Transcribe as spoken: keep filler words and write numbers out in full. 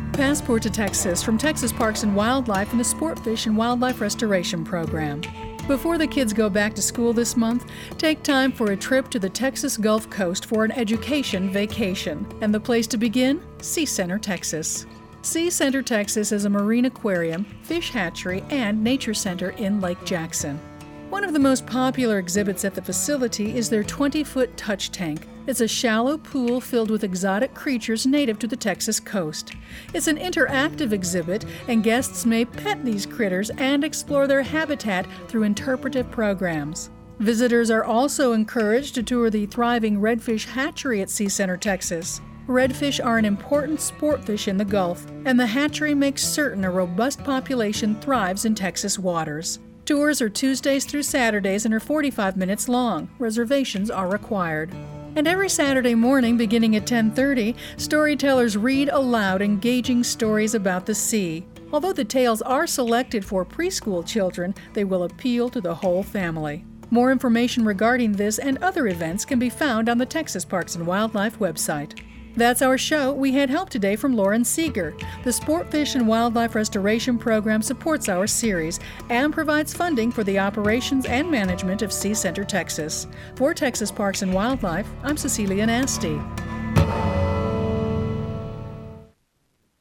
Passport to Texas from Texas Parks and Wildlife and the Sportfish and Wildlife Restoration Program. Before the kids go back to school this month, take time for a trip to the Texas Gulf Coast for an education vacation. And the place to begin? Sea Center, Texas. Sea Center, Texas is a marine aquarium, fish hatchery, and nature center in Lake Jackson. One of the most popular exhibits at the facility is their twenty-foot touch tank. It's a shallow pool filled with exotic creatures native to the Texas coast. It's an interactive exhibit, and guests may pet these critters and explore their habitat through interpretive programs. Visitors are also encouraged to tour the thriving redfish hatchery at Sea Center, Texas. Redfish are an important sport fish in the Gulf, and the hatchery makes certain a robust population thrives in Texas waters. Tours are Tuesdays through Saturdays and are forty-five minutes long. Reservations are required. And every Saturday morning, beginning at ten thirty, storytellers read aloud engaging stories about the sea. Although the tales are selected for preschool children, they will appeal to the whole family. More information regarding this and other events can be found on the Texas Parks and Wildlife website. That's our show. We had help today from Lauren Seeger. The Sportfish and Wildlife Restoration Program supports our series and provides funding for the operations and management of Sea Center, Texas. For Texas Parks and Wildlife, I'm Cecilia Nasty.